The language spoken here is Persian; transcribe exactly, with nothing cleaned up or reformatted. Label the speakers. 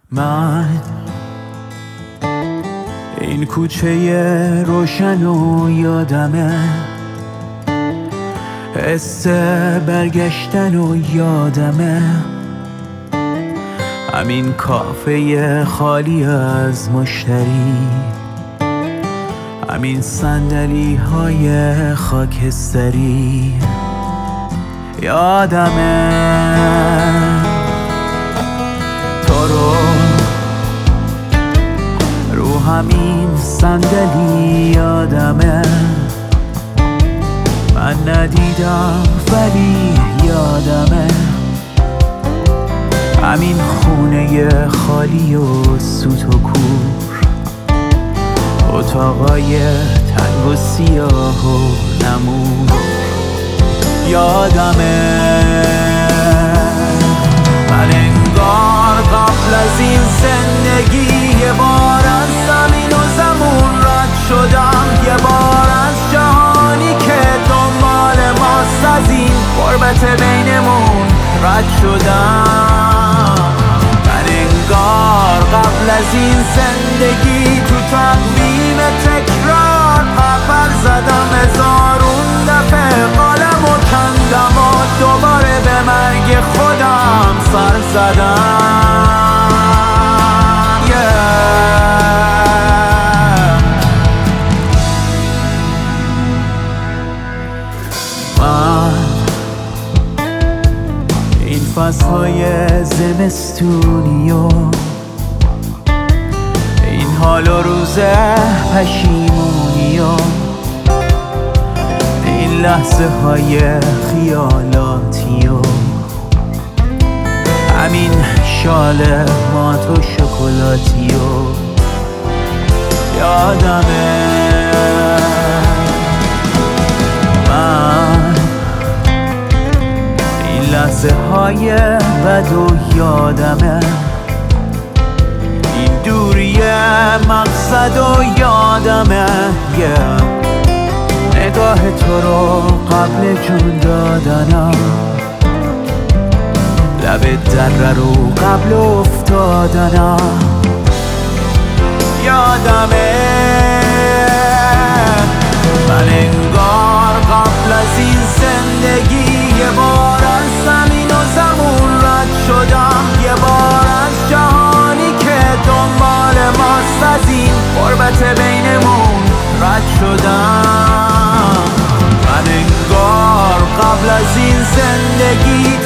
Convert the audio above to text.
Speaker 1: من این کوچه روشن و یادمه، حس برگشتن و یادمه، همین کافه خالی از مشتری، همین صندلی های خاکستری. یادمه تو رو رو همین صندلی، یادمه من ندیدم ولی یادمه، همین خونه خالی و سوت و کور، اتاقای تنگ و سیاه و نمور. یادمه من انگار قبل از این زندگی یه بار از زمین و زمون رد شدم، یه بار از جهانی که دنبال ماست از این غربت بینمون رد شدم. من انگار قبل از این زندگی تو تقویم تکرار پرپر زدم، هزارون دفعه قالم و کندم و دوباره به مرگ خودم سر زدم. yeah. من این فصلهای زمستونی و این حال و روز پشیمونی و این لحظه های خیالاتی و همین شال مات و شکلاتی و یادمه من این لحظه های بد و یادمه این دوری مقصد و یادمه yeah. نگاه تو رو قبل جون دادنم، لب دره رو قبل افتادنم. یادمه من انگار قبل از این زندگی یه بار از زمین و زمون رد شدم، یه بار از جهانی که دنبال ماست از این غربت بینمون رد شدم. من انگار قبل از این زندگی